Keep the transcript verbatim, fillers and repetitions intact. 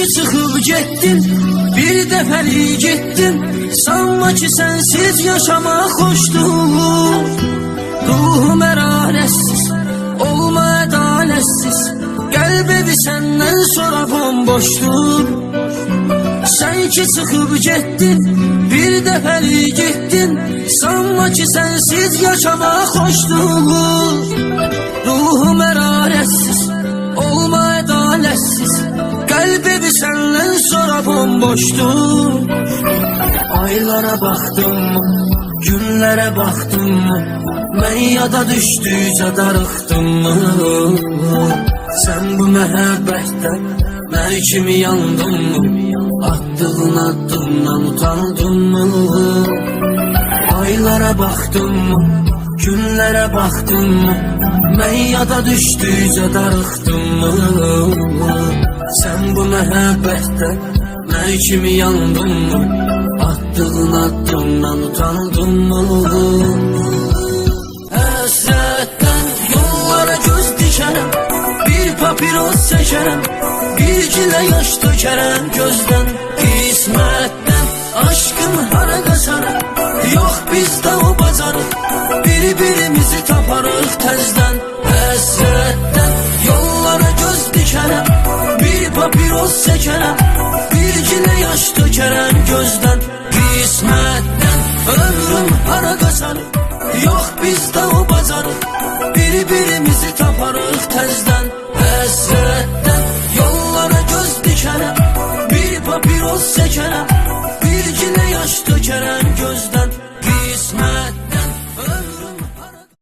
ki çıxıb getdin, bir dəfəlik getdin. Sanma ki sənsiz yaşamaq xoşdur. Ruhum əraləsiz, olma ədalətsiz. Qəlbi səndən sonra bomboşdur. Sən ki çıxıb getdin, bir dəfəlik getdin. Sanma ki sənsiz yaşamaq xoşdur. Ruhum əraləsiz, olma ədalətsiz. Qəlbi səndən sonra bomboşdur. Aylara baxdım mı, günlərə baxdım mı, mən yada düşdükcə darıxdım mı? Sən bu məhəbbətdən mən kimi yandın mı? Attığın addımdan utandın mı? Aylara baxdım mı, günlərə baxdım mı, mən yada düşdükcə darıxdım mı? Sən bu məhəbbətdən mən kimi yandın mı? Attığın addımdan utandın mı? Həsrətdən yollara göz dikərəm, bir papiros çəkərəm, bir gilə yaş tökərəm gözdən. Qismətdən aşkım hara qaçarıq, yox bizdə o bacarıq, bir-birimizi taparıq təzdən. Həsrətdən yollara göz dikərəm, bir papiros çəkərəm, bir gilə yaş tökərəm gözdən. Qismətdən ömrüm hara qaçarıq, yox bizdə o bacarıq, bir-birimizi taparıq təzdən. Həsrətdən yollara göz dikərəm, bir papiros çəkərəm, bir gilə yaş tökərəm gözdən.